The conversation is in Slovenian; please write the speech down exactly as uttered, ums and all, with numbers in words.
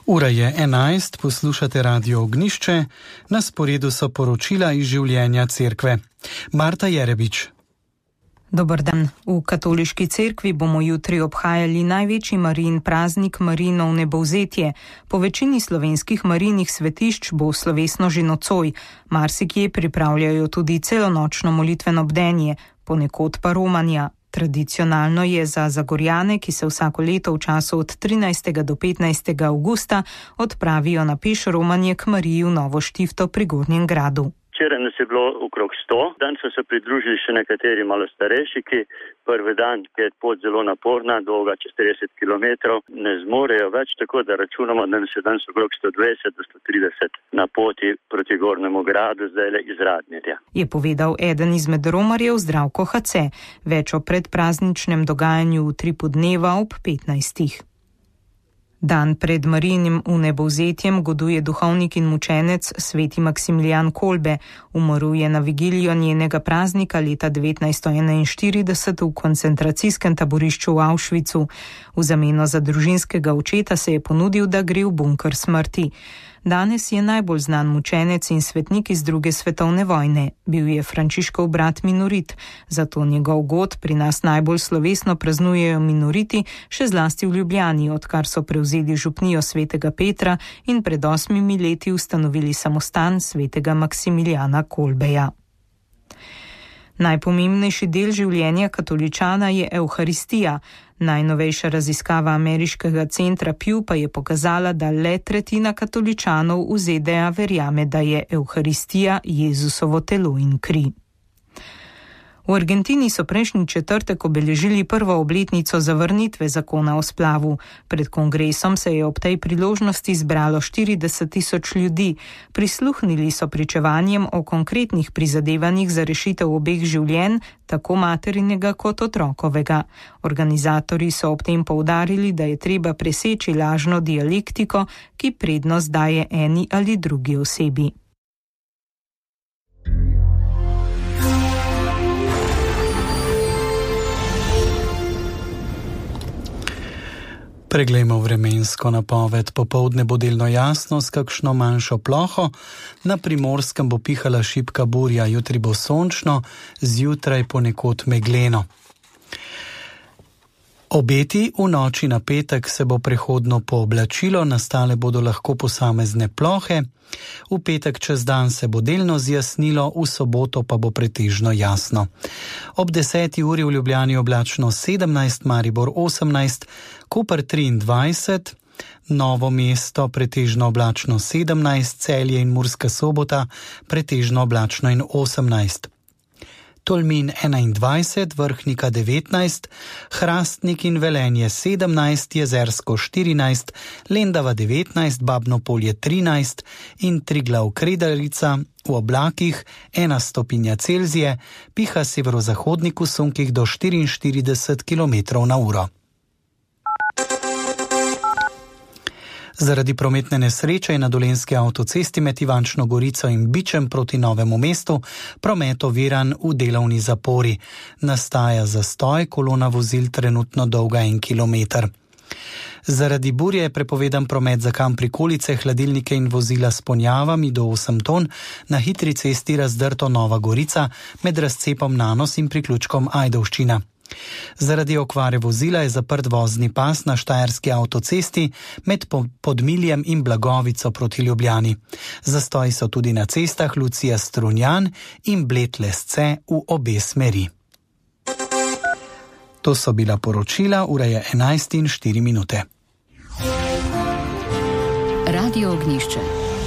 Ura je enajst, poslušate Radio Ognjišče, na sporedu so poročila iz življenja cerkve. Marta Jerebič. Dober dan. V katoliški cerkvi bomo jutri obhajali največji Marijin praznik Marijino vnebovzetje. Po večini slovenskih Marijinih svetišč bo slovesno že nocoj. Marsikje pripravljajo tudi celonočno molitveno bdenje, ponekod pa romanja. Tradicionalno je za Zagorjane, ki se vsako leto v času od trinajstega do petnajstega avgusta odpravijo na peš romanje k Mariji v Novo Štifto pri Gornjem Gradu. Včeraj nas je bilo okrog sto, dan so se pridružili še nekateri malo starejši, ki prvi dan, ki je pot zelo naporna, dolga čez trideset kilometrov, ne zmorejo več, tako da računamo, da nas je danes okrog sto dvajset do sto trideset na poti proti Gornjemu Gradu, zdaj le iz Radnje. Je povedal eden izmed romarjev Zdravko Hace. Več o predprazničnem dogajanju v tripu dneva ob petnajstih. Dan pred Marijinim vnebovzetjem goduje duhovnik in mučenec sveti Maksimilijan Kolbe. Umrl je na vigilijo njenega praznika leta devetnajststo enainštirideset v koncentracijskem taborišču v Auschwitzu. V zameno za družinskega očeta se je ponudil, da gre v bunker smrti. Danes je najbolj znan mučenec in svetnik iz druge svetovne vojne. Bil je Frančiškov brat minorit, zato njegov god pri nas najbolj slovesno praznujejo minoriti, še zlasti v Ljubljani, odkar so prevzeli župnijo svetega Petra in pred osmimi leti ustanovili samostan svetega Maksimilijana Kolbeja. Najpomembnejši del življenja katoličana je Evharistija. Najnovejša raziskava ameriškega centra Pew pa je pokazala, da le tretjina katoličanov v Z D A verjame, da je Evharistija Jezusovo telo in kri. V Argentini so prejšnji četrtek obeležili prvo obletnico zavrnitve zakona o splavu. Pred kongresom se je ob tej priložnosti zbralo štirideset tisoč ljudi. Prisluhnili so pričevanjem o konkretnih prizadevanjih za rešitev obeh življenj, tako materinega kot otrokovega. Organizatorji so ob tem poudarili, da je treba preseči lažno dialektiko, ki prednost daje eni ali drugi osebi. Preglejmo vremensko napoved. Popoldne bo delno jasno s kakšno manjšo ploho, na Primorskem bo pihala šibka burja, jutri bo sončno, zjutraj ponekod megleno. Obeti v noči na petek se bo prehodno pooblačilo, nastale bodo lahko posamezne plohe. V petek čez dan se bo delno zjasnilo, v soboto pa bo pretežno jasno. Ob deseti uri v Ljubljani oblačno sedemnajst, Maribor osemnajst, Koper triindvajset, Novo mesto pretežno oblačno sedemnajst, Celje in Murska Sobota pretežno oblačno in osemnajst. Tolmin enaindvajset, Vrhnika devetnajst, Hrastnik in Velenje sedemnajst, Jezersko štirinajst, Lendava devetnajst, Babno Polje trinajst in Triglav Kredarica v oblakih ena stopinja Celzije, piha severozahodnik v sunkih do štiriinštirideset kilometrov na uro. Zaradi prometne nesreče je na Dolenjski avtocesti med Ivančno Gorico in Bičem proti Novemu mestu promet oviran v delovni zapori. Nastaja zastoj, kolona vozil trenutno dolga en kilometer. Zaradi burje je prepovedan promet za kam prikolice, hladilnike in vozila s ponjavami do osem ton na hitri cesti Razdrto Nova Gorica med razcepom Nanos in priključkom Ajdovščina. Zaradi okvare vozila je zaprt vozni pas na Štajerski avtocesti med Podmiljem in Blagovico proti Ljubljani. Zastoji so tudi na cestah Lucija Strunjan in Bled Lesce v obe smeri. To so bila poročila, ura je enajst in štiri minute. Radio Ognjišče.